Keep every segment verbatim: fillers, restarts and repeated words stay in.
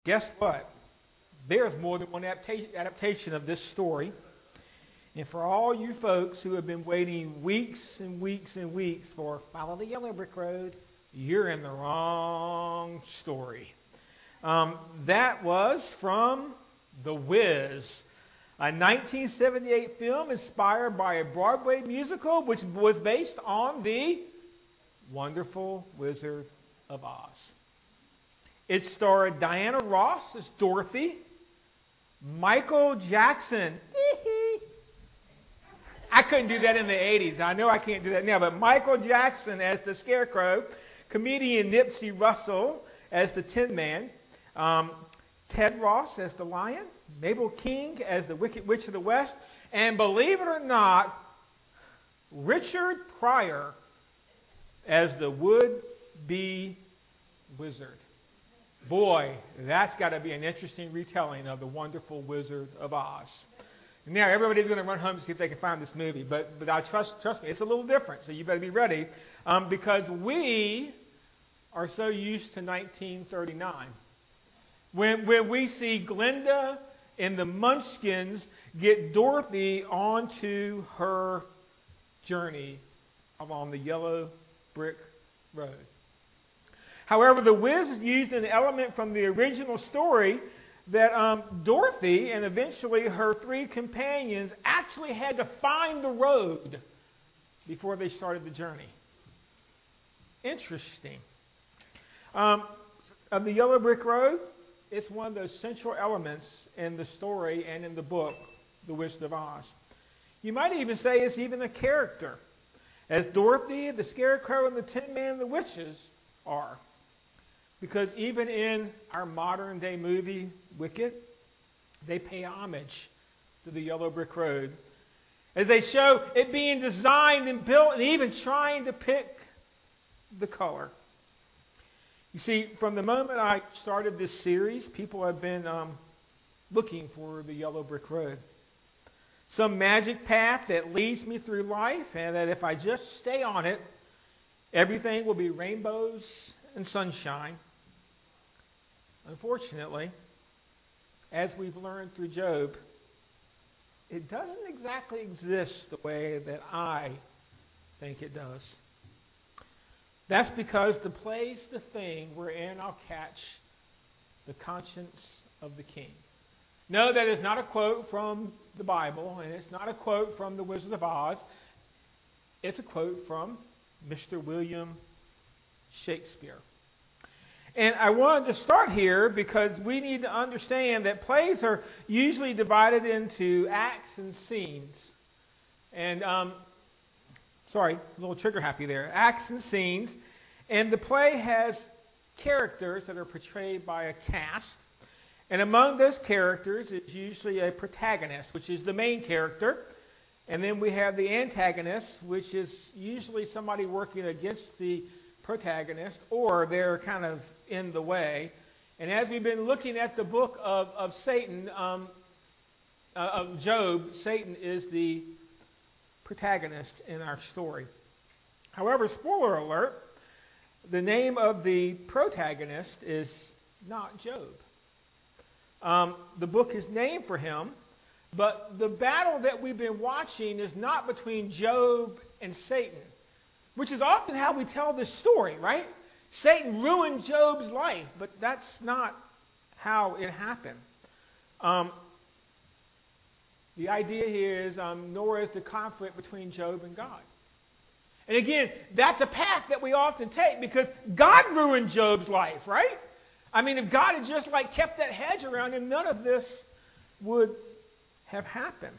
Guess what? There's more than one adapta- adaptation of this story. And for all you folks who have been waiting weeks and weeks and weeks for Follow the Yellow Brick Road, you're in the wrong story. Um, that was from The Wiz, a nineteen seventy-eight film inspired by a Broadway musical which was based on the Wonderful Wizard of Oz. It starred Diana Ross as Dorothy, Michael Jackson. I couldn't do that in the eighties. I know I can't do that now, but Michael Jackson as the Scarecrow, comedian Nipsey Russell as the Tin Man, um, Ted Ross as the Lion, Mabel King as the Wicked Witch of the West, and believe it or not, Richard Pryor as the would-be wizard. Boy, that's got to be an interesting retelling of the Wonderful Wizard of Oz. Now, everybody's going to run home to see if they can find this movie, but, but I trust, trust me, it's a little different, so you better be ready, um, because we are so used to nineteen thirty-nine. When, when we see Glinda and the Munchkins get Dorothy onto her journey along the yellow brick road. However, the Wiz used an element from the original story that um, Dorothy and eventually her three companions actually had to find the road before they started the journey. Interesting. Um, of the Yellow Brick Road, it's one of those central elements in the story and in the book, The Wizard of Oz. You might even say it's even a character, as Dorothy, the Scarecrow, and the Tin Man and the Witches are. Because even in our modern day movie, Wicked, they pay homage to the Yellow Brick Road, as they show it being designed and built and even trying to pick the color. You see, from the moment I started this series, people have been um, looking for the Yellow Brick Road. Some magic path that leads me through life, and that if I just stay on it, everything will be rainbows and sunshine. Unfortunately, as we've learned through Job, it doesn't exactly exist the way that I think it does. That's because the play's the thing wherein I'll catch the conscience of the king. No, that is not a quote from the Bible, and it's not a quote from The Wizard of Oz. It's a quote from Mister William Shakespeare. And I wanted to start here because we need to understand that plays are usually divided into acts and scenes. And, um, sorry, a little trigger happy there. Acts and scenes. And the play has characters that are portrayed by a cast. And among those characters is usually a protagonist, which is the main character. And then we have the antagonist, which is usually somebody working against the protagonist, or they're kind of in the way. And as we've been looking at the book of, of Satan, um, uh, of Job, Satan is the protagonist in our story. However, spoiler alert, the name of the protagonist is not Job. Um, the book is named for him, but the battle that we've been watching is not between Job and Satan, which is often how we tell this story, right? Satan ruined Job's life, but that's not how it happened. Um, the idea here is, um, nor is the conflict between Job and God. And again, that's a path that we often take because God ruined Job's life, right? I mean, if God had just like kept that hedge around him, none of this would have happened.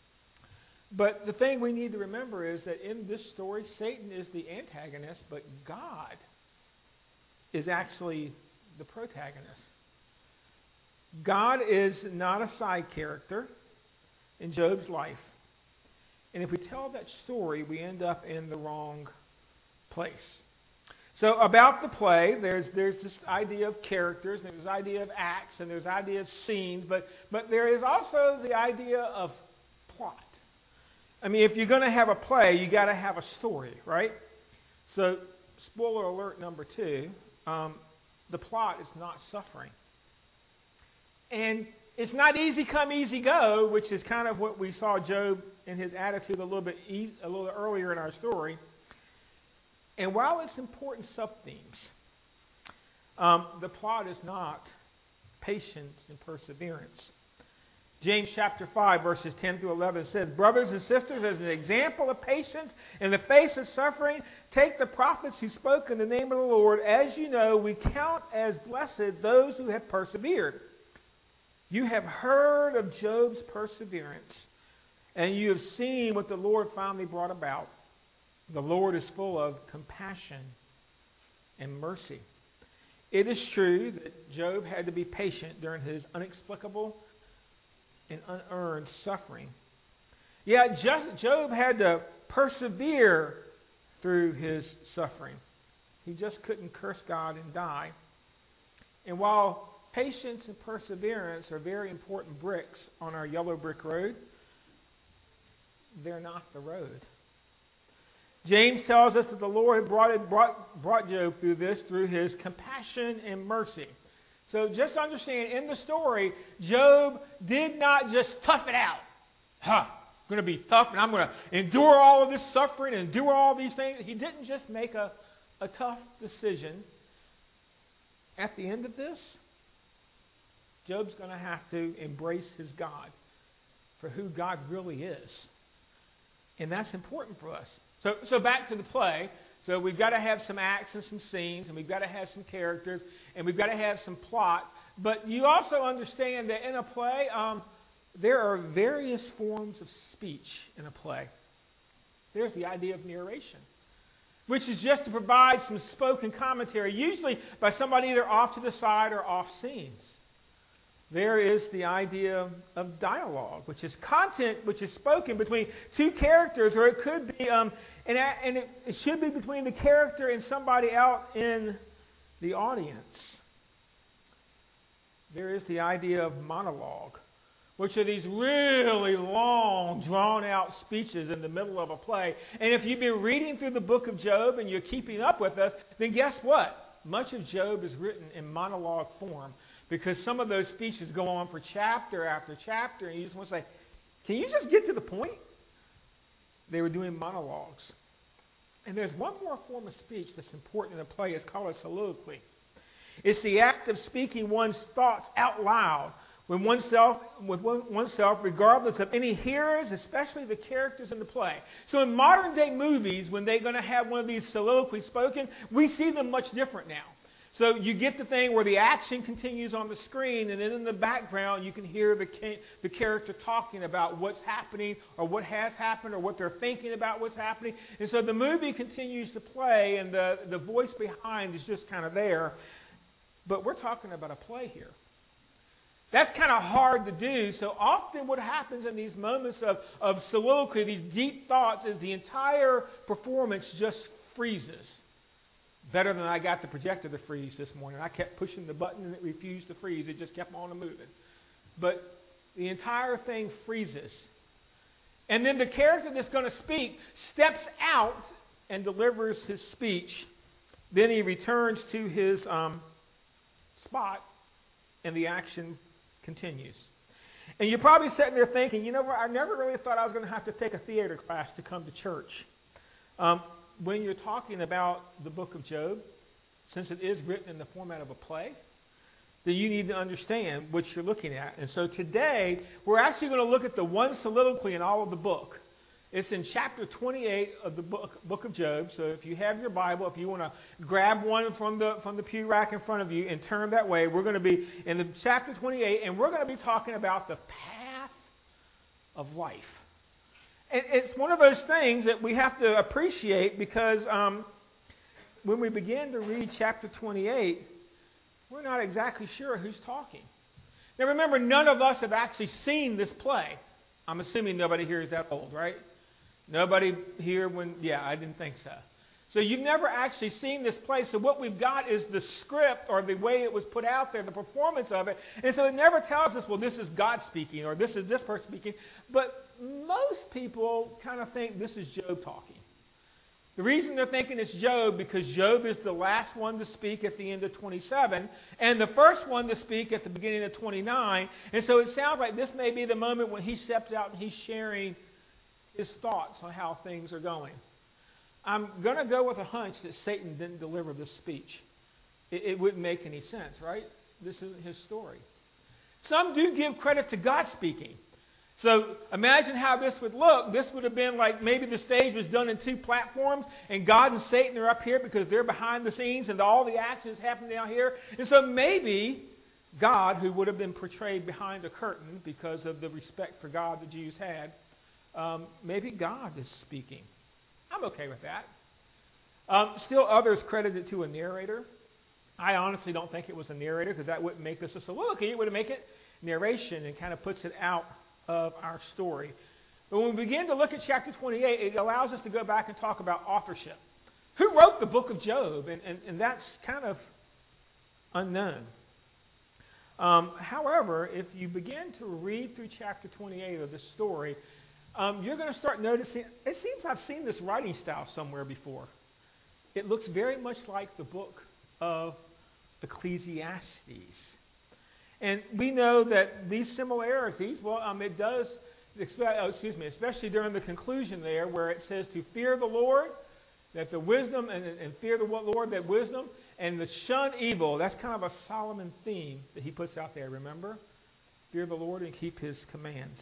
But the thing we need to remember is that in this story, Satan is the antagonist, but God is actually the protagonist. God is not a side character in Job's life. And if we tell that story, we end up in the wrong place. So about the play, there's there's this idea of characters, and there's this idea of acts, and there's idea of scenes, but, but there is also the idea of plot. I mean, if you're going to have a play, you got to have a story, right? So, spoiler alert number two, um, the plot is not suffering. And it's not easy come, easy go, which is kind of what we saw Job in his attitude a little bit easy, a little earlier in our story. And while it's important sub-themes, um, the plot is not patience and perseverance. James chapter five, verses ten through eleven says, "Brothers and sisters, as an example of patience in the face of suffering, take the prophets who spoke in the name of the Lord. As you know, we count as blessed those who have persevered. You have heard of Job's perseverance, and you have seen what the Lord finally brought about. The Lord is full of compassion and mercy." It is true that Job had to be patient during his inexplicable and unearned suffering. Yeah, Job had to persevere through his suffering. He just couldn't curse God and die. And while patience and perseverance are very important bricks on our yellow brick road, they're not the road. James tells us that the Lord brought, brought, brought Job through this through his compassion and mercy. So just understand, in the story, Job did not just tough it out. Huh, I'm going to be tough and I'm going to endure all of this suffering and endure all these things. He didn't just make a, a tough decision. At the end of this, Job's going to have to embrace his God for who God really is. And that's important for us. So, so back to the play. So we've got to have some acts and some scenes, and we've got to have some characters, and we've got to have some plot. But you also understand that in a play, um, there are various forms of speech in a play. There's the idea of narration, which is just to provide some spoken commentary, usually by somebody either off to the side or off scenes. There is the idea of dialogue, which is content which is spoken between two characters, or it could be, um, and, and it, it should be between the character and somebody out in the audience. There is the idea of monologue, which are these really long, drawn-out speeches in the middle of a play. And if you've been reading through the book of Job and you're keeping up with us, then guess what? Much of Job is written in monologue form, because some of those speeches go on for chapter after chapter, and you just want to say, can you just get to the point? They were doing monologues. And there's one more form of speech that's important in a play. It's called a soliloquy. It's the act of speaking one's thoughts out loud with oneself, with oneself, regardless of any hearers, especially the characters in the play. So in modern day movies, when they're going to have one of these soliloquies spoken, we see them much different now. So you get the thing where the action continues on the screen, and then in the background you can hear the the character talking about what's happening or what has happened or what they're thinking about what's happening. And so the movie continues to play, and the, the voice behind is just kind of there. But we're talking about a play here. That's kind of hard to do. So often what happens in these moments of, of soliloquy, these deep thoughts, is the entire performance just freezes. Better than I got the projector to freeze this morning. I kept pushing the button and it refused to freeze. It just kept on moving. But the entire thing freezes. And then the character that's going to speak steps out and delivers his speech. Then he returns to his um, spot, and the action continues. And you're probably sitting there thinking, you know what, I never really thought I was going to have to take a theater class to come to church. Um, when you're talking about the book of Job, since it is written in the format of a play, then you need to understand what you're looking at. And so today, we're actually going to look at the one soliloquy in all of the book. It's in chapter twenty-eight of the book, book of Job. So if you have your Bible, if you want to grab one from the from the pew rack in front of you and turn that way, we're going to be in the chapter twenty-eight, and we're going to be talking about the path of life. And it's one of those things that we have to appreciate, because um, when we begin to read chapter twenty-eight, we're not exactly sure who's talking. Now remember, none of us have actually seen this play. I'm assuming nobody here is that old, right? Nobody here when, yeah, I didn't think so. So you've never actually seen this play. So what we've got is the script, or the way it was put out there, the performance of it. And so it never tells us, well, this is God speaking, or this is this person speaking. But most people kind of think this is Job talking. The reason they're thinking it's Job, because Job is the last one to speak at the end of twenty-seven, and the first one to speak at the beginning of twenty-nine. And so it sounds like this may be the moment when he steps out and he's sharing his thoughts on how things are going. I'm going to go with a hunch that Satan didn't deliver this speech. It, it wouldn't make any sense, right? This isn't his story. Some do give credit to God speaking. So imagine how this would look. This would have been like maybe the stage was done in two platforms, and God and Satan are up here because they're behind the scenes, and all the action is happening down here. And so maybe God, who would have been portrayed behind a curtain because of the respect for God the Jews had, um, maybe God is speaking. I'm okay with that. Um, still others credit it to a narrator. I honestly don't think it was a narrator, because that wouldn't make this a soliloquy. It would make it narration and kind of puts it out of our story. But when we begin to look at chapter twenty-eight, it allows us to go back and talk about authorship. Who wrote the book of Job? And, and, and that's kind of unknown. Um, however, if you begin to read through chapter twenty-eight of this story, um, you're going to start noticing, it seems I've seen this writing style somewhere before. It looks very much like the book of Ecclesiastes. And we know that these similarities, well, um, it does, oh, excuse me, especially during the conclusion there where it says to fear the Lord, that the wisdom, and, and fear the Lord, that wisdom, and to shun evil. That's kind of a Solomon theme that he puts out there, remember? Fear the Lord and keep his commands.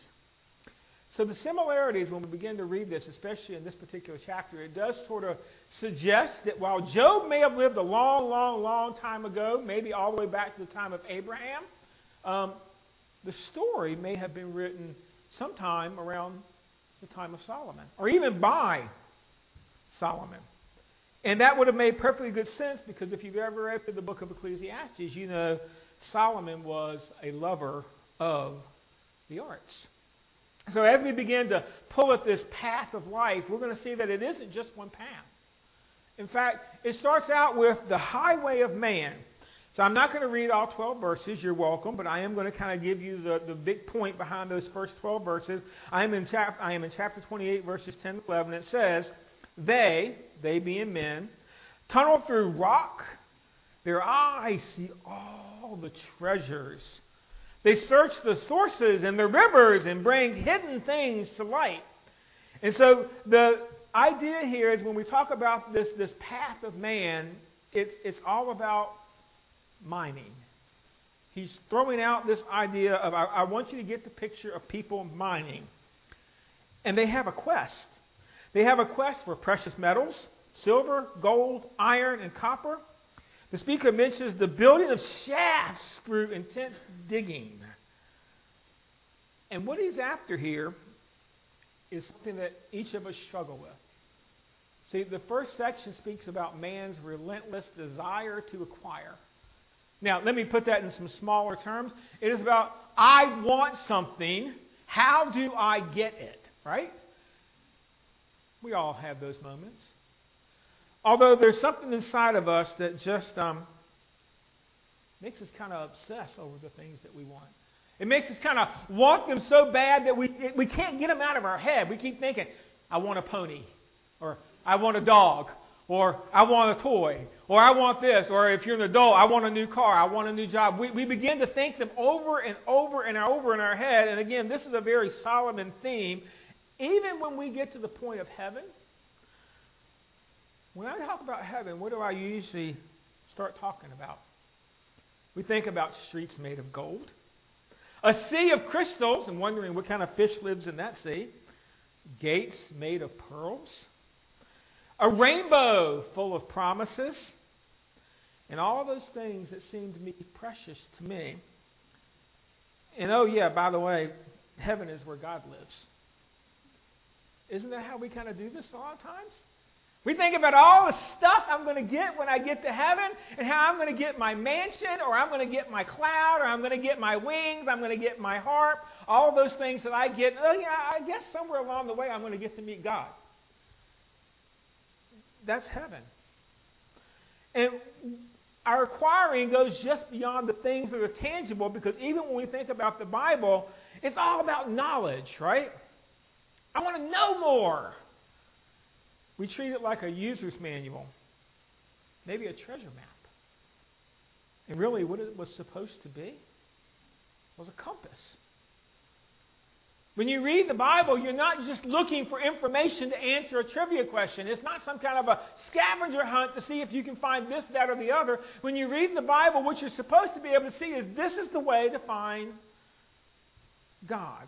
So the similarities, when we begin to read this, especially in this particular chapter, it does sort of suggest that while Job may have lived a long, long, long time ago, maybe all the way back to the time of Abraham, Um, the story may have been written sometime around the time of Solomon, or even by Solomon. And that would have made perfectly good sense, because if you've ever read the book of Ecclesiastes, you know Solomon was a lover of the arts. So as we begin to pull at this path of life, we're going to see that it isn't just one path. In fact, it starts out with the highway of man. So I'm not going to read all twelve verses. You're welcome, but I am going to kind of give you the, the big point behind those first twelve verses. I am in chap- I am in chapter twenty-eight, verses ten to eleven. It says, They, they being men, tunnel through rock. Their eyes see all the treasures. They search the sources and the rivers and bring hidden things to light. And so the idea here is when we talk about this, this path of man, it's, it's all about mining. He's throwing out this idea of, I, I want you to get the picture of people mining. And they have a quest. They have a quest for precious metals, silver, gold, iron, and copper. The speaker mentions the building of shafts through intense digging. And what he's after here is something that each of us struggle with. See, the first section speaks about man's relentless desire to acquire. Now, let me put that in some smaller terms. It is about, I want something. How do I get it? Right? We all have those moments. Although there's something inside of us that just um, makes us kind of obsess over the things that we want. It makes us kind of want them so bad that we we can't get them out of our head. We keep thinking, I want a pony, or I want a dog, or I want a toy, or I want this, or if you're an adult, I want a new car, I want a new job. We, we begin to think them over and over and over in our head. And again, this is a very Solomon theme. Even when we get to the point of heaven, when I talk about heaven, what do I usually start talking about? We think about streets made of gold, a sea of crystals, and wondering what kind of fish lives in that sea, gates made of pearls, a rainbow full of promises, and all those things that seem to be precious to me. And oh yeah, by the way, heaven is where God lives. Isn't that how we kind of do this a lot of times? We think about all the stuff I'm going to get when I get to heaven, and how I'm going to get my mansion, or I'm going to get my cloud, or I'm going to get my wings, I'm going to get my harp, all of those things that I get. Oh yeah, I guess somewhere along the way I'm going to get to meet God. That's heaven. And our acquiring goes just beyond the things that are tangible, because even when we think about the Bible, it's all about knowledge, right? I want to know more. We treat it like a user's manual, maybe a treasure map. And really what it was supposed to be was a compass. When you read the Bible, you're not just looking for information to answer a trivia question. It's not some kind of a scavenger hunt to see if you can find this, that, or the other. When you read the Bible, what you're supposed to be able to see is this is the way to find God.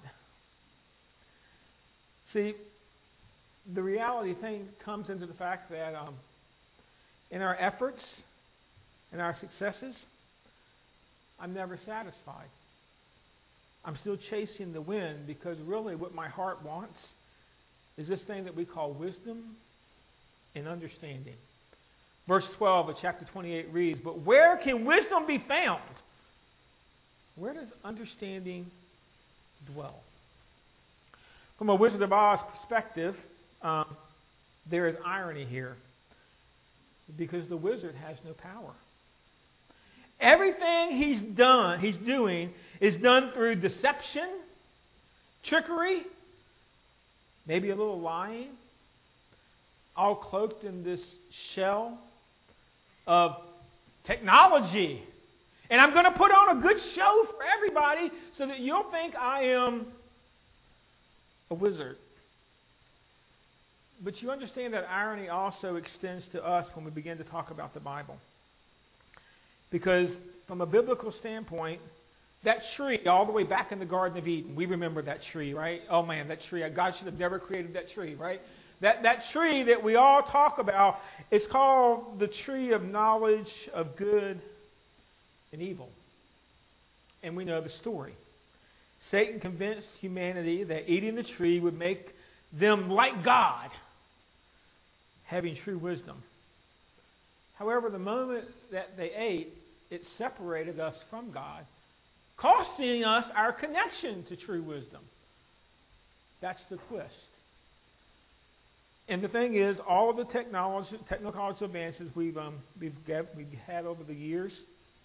See, the reality thing comes into the fact that um, in our efforts, in our successes, I'm never satisfied. I'm still chasing the wind because really what my heart wants is this thing that we call wisdom and understanding. Verse twelve of chapter twenty-eight reads, "But where can wisdom be found? Where does understanding dwell?" From a Wizard of Oz perspective, um, there is irony here because the wizard has no power. Everything he's done, he's doing, is done through deception, trickery, maybe a little lying, all cloaked in this shell of technology. And I'm going to put on a good show for everybody so that you'll think I am a wizard. But you understand that irony also extends to us when we begin to talk about the Bible. Because from a biblical standpoint, that tree all the way back in the Garden of Eden, we remember that tree, right? Oh man, that tree, God should have never created that tree, right? That, that tree that we all talk about, it's called the tree of knowledge of good and evil. And we know the story. Satan convinced humanity that eating the tree would make them like God, having true wisdom. However, the moment that they ate, it separated us from God, costing us our connection to true wisdom. That's the twist. And the thing is, all of the technology, technological advances we've, um, we've, get, we've had over the years,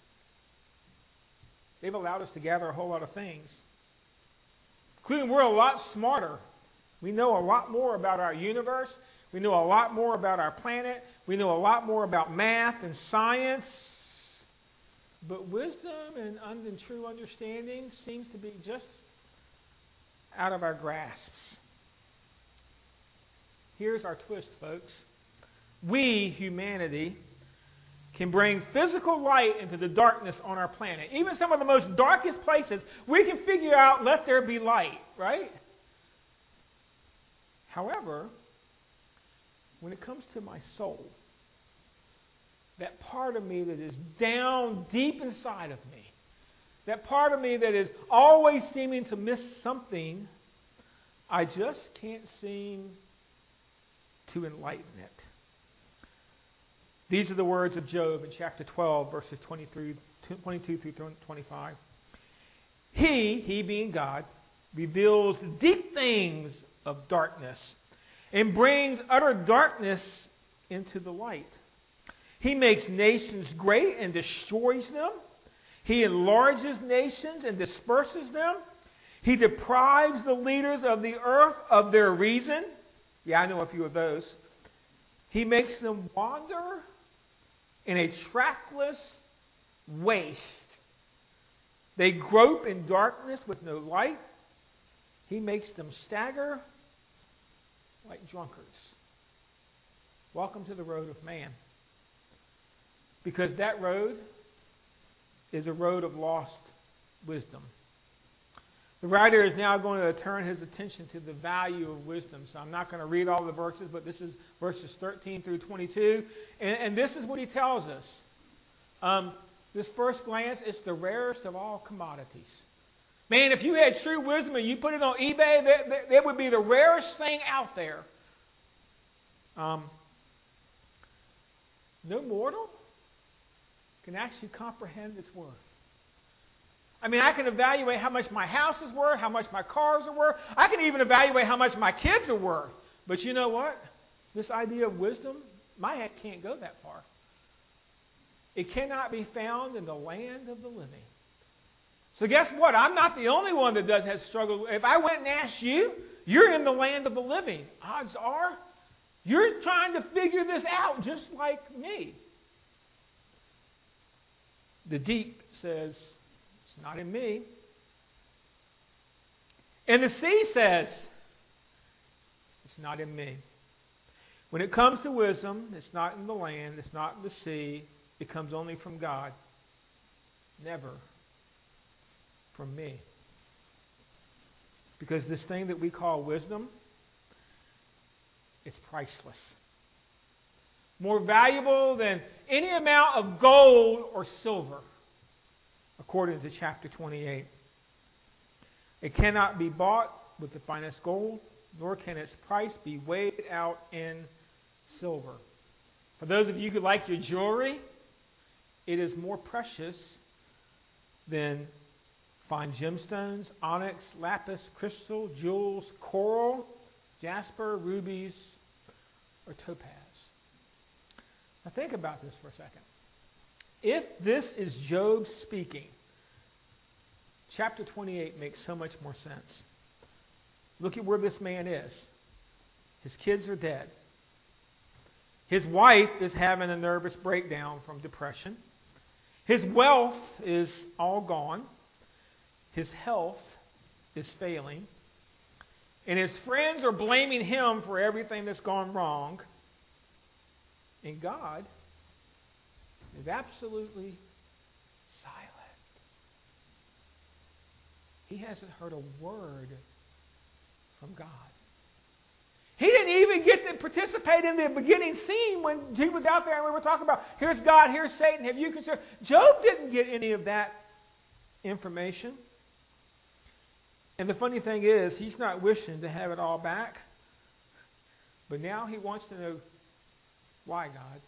they've allowed us to gather a whole lot of things. Including we're a lot smarter. We know a lot more about our universe. We know a lot more about our planet. We know a lot more about math and science. But wisdom and, and true understanding seems to be just out of our grasps. Here's our twist, folks. We, humanity, can bring physical light into the darkness on our planet. Even some of the most darkest places, we can figure out, let there be light, right? However, when it comes to my soul, that part of me that is down deep inside of me, that part of me that is always seeming to miss something, I just can't seem to enlighten it. These are the words of Job in chapter twelve, verses twenty-two through twenty-five. He, he being God, reveals deep things of darkness and brings utter darkness into the light. He makes nations great and destroys them. He enlarges nations and disperses them. He deprives the leaders of the earth of their reason. Yeah, I know a few of those. He makes them wander in a trackless waste. They grope in darkness with no light. He makes them stagger like drunkards. Welcome to the road of man. Because that road is a road of lost wisdom. The writer is now going to turn his attention to the value of wisdom. So I'm not going to read all the verses, but this is verses thirteen through twenty-two. And, and this is what he tells us. Um, this first glance, it's the rarest of all commodities. Man, if you had true wisdom and you put it on eBay, that, that, that would be the rarest thing out there. Um, no mortal can actually comprehend its worth. I mean, I can evaluate how much my house is worth, how much my cars are worth. I can even evaluate how much my kids are worth. But you know what? This idea of wisdom, my head can't go that far. It cannot be found in the land of the living. So guess what? I'm not the only one that does have struggle. If I went and asked you, you're in the land of the living. Odds are You're trying to figure this out just like me. The deep says, it's not in me. And the sea says, it's not in me. When it comes to wisdom, it's not in the land, it's not in the sea. It comes only from God. Never from me. Because this thing that we call wisdom, it's priceless. More valuable than any amount of gold or silver, according to chapter twenty-eight. It cannot be bought with the finest gold, nor can its price be weighed out in silver. For those of you who like your jewelry, it is more precious than fine gemstones, onyx, lapis, crystal, jewels, coral, jasper, rubies, or topaz. Now think about this for a second. If this is Job speaking, chapter twenty-eight makes so much more sense. Look at where this man is. His kids are dead. His wife is having a nervous breakdown from depression. His wealth is all gone. His health is failing. And his friends are blaming him for everything that's gone wrong. And God is absolutely silent. He hasn't heard a word from God. He didn't even get to participate in the beginning scene when he was out there and we were talking about, here's God, here's Satan, have you considered? Job didn't get any of that information. And the funny thing is, he's not wishing to have it all back. But now he wants to know, why, God?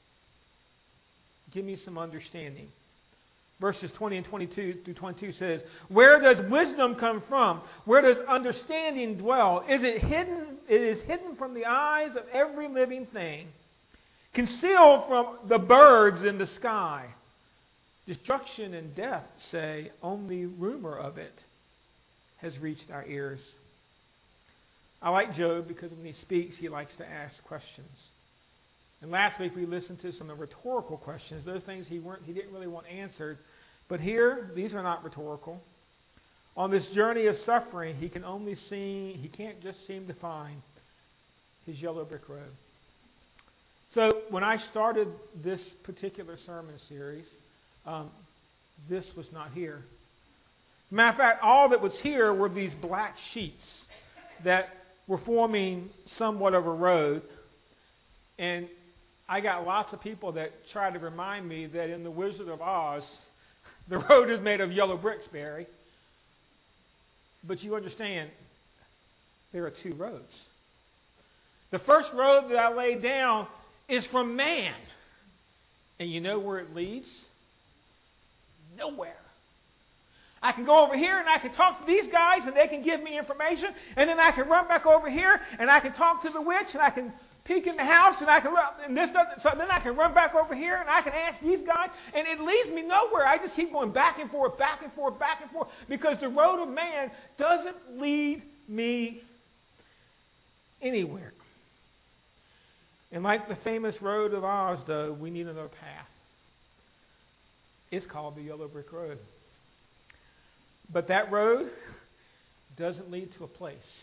Give me some understanding. Verses twenty and twenty-two through twenty-two says, where does wisdom come from? Where does understanding dwell? Is it hidden? It is hidden from the eyes of every living thing, concealed from the birds in the sky. Destruction and death say, only rumor of it has reached our ears. I like Job because when he speaks, he likes to ask questions. And last week we listened to some rhetorical questions, those things he weren't, he didn't really want answered. But here, these are not rhetorical. On this journey of suffering, he can only see, he can't just seem to find his yellow brick road. So when I started this particular sermon series, um, this was not here. As a matter of fact, all that was here were these black sheets that were forming somewhat of a road. And I got lots of people that try to remind me that in The Wizard of Oz, the road is made of yellow bricks, Barry. But you understand, there are two roads. The first road that I laid down is from man. And you know where it leads? Nowhere. I can go over here and I can talk to these guys and they can give me information. And then I can run back over here and I can talk to the witch and I can peek in the house and I can run, and this doesn't, so then I can run back over here and I can ask these guys and it leads me nowhere. I just keep going back and forth, back and forth, back and forth because the road of man doesn't lead me anywhere. And like the famous road of Oz, though, we need another path. It's called the Yellow Brick Road. But that road doesn't lead to a place.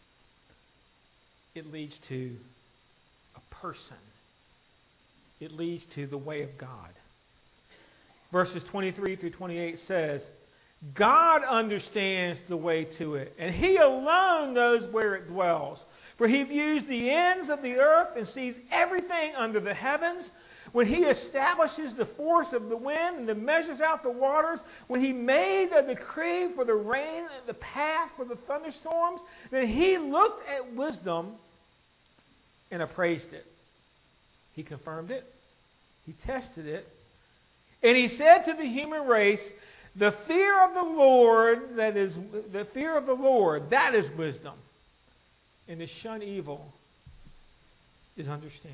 It leads to a person. It leads to the way of God. Verses twenty-three through twenty-eight says, God understands the way to it, and He alone knows where it dwells. For He views the ends of the earth and sees everything under the heavens. When He establishes the force of the wind and then measures out the waters, when He made a decree for the rain and the path for the thunderstorms, then He looked at wisdom and appraised it. He confirmed it. He tested it. And He said to the human race, the fear of the Lord, that is the fear of the Lord, that is wisdom. And to shun evil is understanding.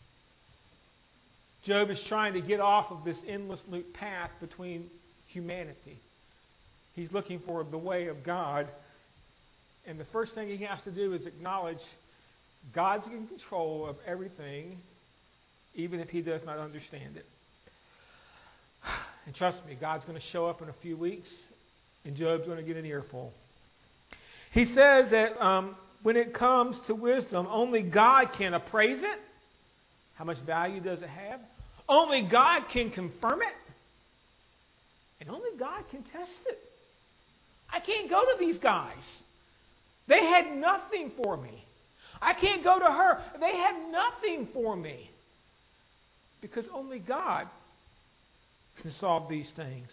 Job is trying to get off of this endless loop path between humanity. He's looking for the way of God. And the first thing he has to do is acknowledge God's in control of everything, even if he does not understand it. And trust me, God's going to show up in a few weeks, and Job's going to get an earful. He says that um, when it comes to wisdom, only God can appraise it. How much value does it have? Only God can confirm it. And only God can test it. I can't go to these guys. They had nothing for me. I can't go to her. They had nothing for me. Because only God can solve these things.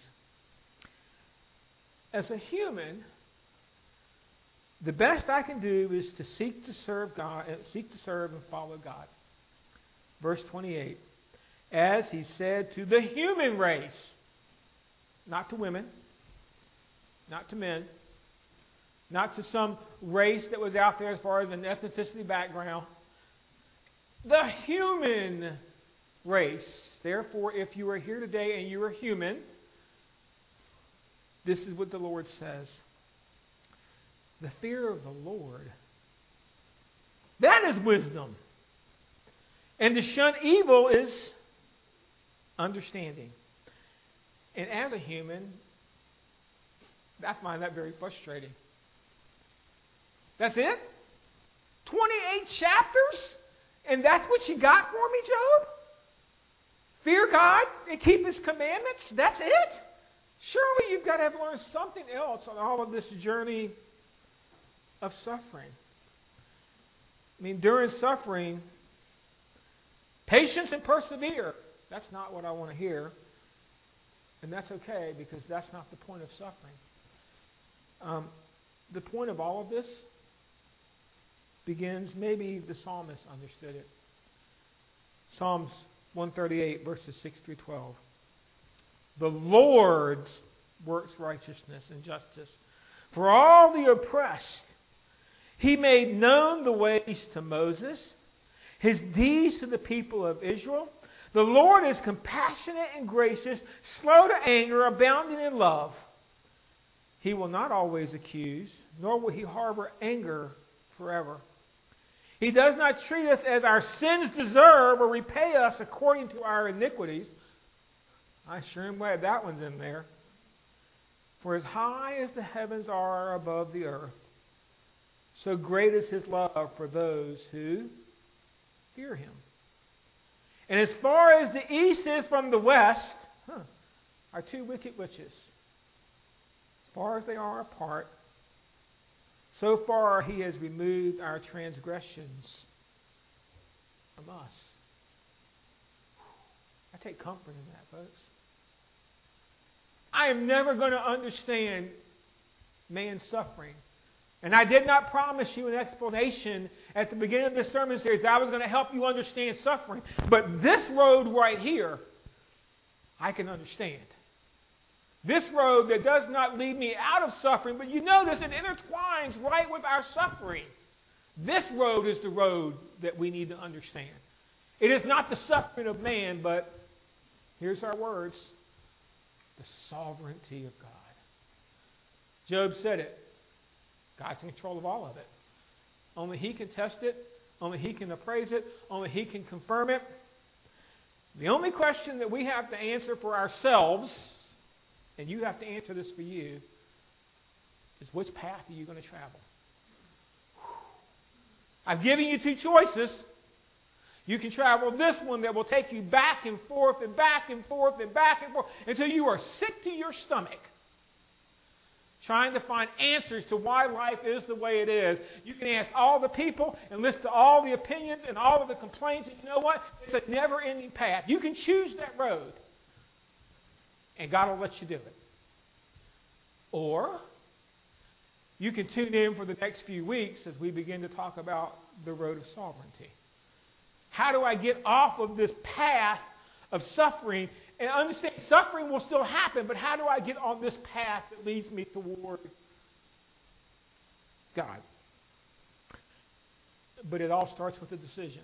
As a human, the best I can do is to seek to serve God, seek to serve and follow God. Verse twenty-eight. As he said to the human race, not to women, not to men, not to some race that was out there as far as an ethnicity background. The human race. Therefore, if you are here today and you are human, this is what the Lord says. The fear of the Lord, that is wisdom. And to shun evil is understanding. And as a human, I find that very frustrating. That's it? twenty-eight chapters? And that's what you got for me, Job? Fear God and keep His commandments? That's it? Surely you've got to have learned something else on all of this journey of suffering. I mean, during suffering, patience and persevere. That's not what I want to hear. And that's okay, because that's not the point of suffering. Um, the point of all of this begins, maybe the psalmist understood it. Psalms one thirty-eight, verses six through twelve. The Lord works righteousness and justice for all the oppressed. He made known the ways to Moses, His deeds to the people of Israel. The Lord is compassionate and gracious, slow to anger, abounding in love. He will not always accuse, nor will He harbor anger forever. He does not treat us as our sins deserve or repay us according to our iniquities. I sure am glad that one's in there. For as high as the heavens are above the earth, so great is His love for those who fear Him. And as far as the east is from the west, huh, are two wicked witches. As far as they are apart, so far He has removed our transgressions from us. I take comfort in that, folks. I am never going to understand man's suffering. And I did not promise you an explanation at the beginning of this sermon series. I was going to help you understand suffering. But this road right here, I can understand. This road that does not lead me out of suffering, but you notice it intertwines right with our suffering. This road is the road that we need to understand. It is not the suffering of man, but here's our words, the sovereignty of God. Job said it. God's in control of all of it. Only He can test it. Only He can appraise it. Only He can confirm it. The only question that we have to answer for ourselves, and you have to answer this for you, is which path are you going to travel? I've given you two choices. You can travel this one that will take you back and forth and back and forth and back and forth until you are sick to your stomach, trying to find answers to why life is the way it is. You can ask all the people and listen to all the opinions and all of the complaints, and you know what? It's a never-ending path. You can choose that road, and God will let you do it. Or you can tune in for the next few weeks as we begin to talk about the road of sovereignty. How do I get off of this path of suffering? And understand, suffering will still happen, but how do I get on this path that leads me toward God? But it all starts with a decision.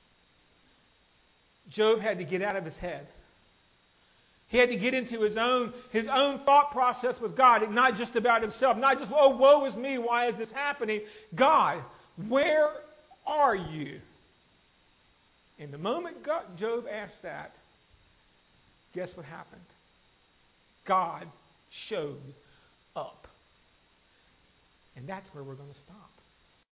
Job had to get out of his head. He had to get into his own, his own thought process with God, not just about himself, not just, oh, woe is me, why is this happening? God, where are you? And the moment God, Job asked that, guess what happened? God showed up. And that's where we're going to stop.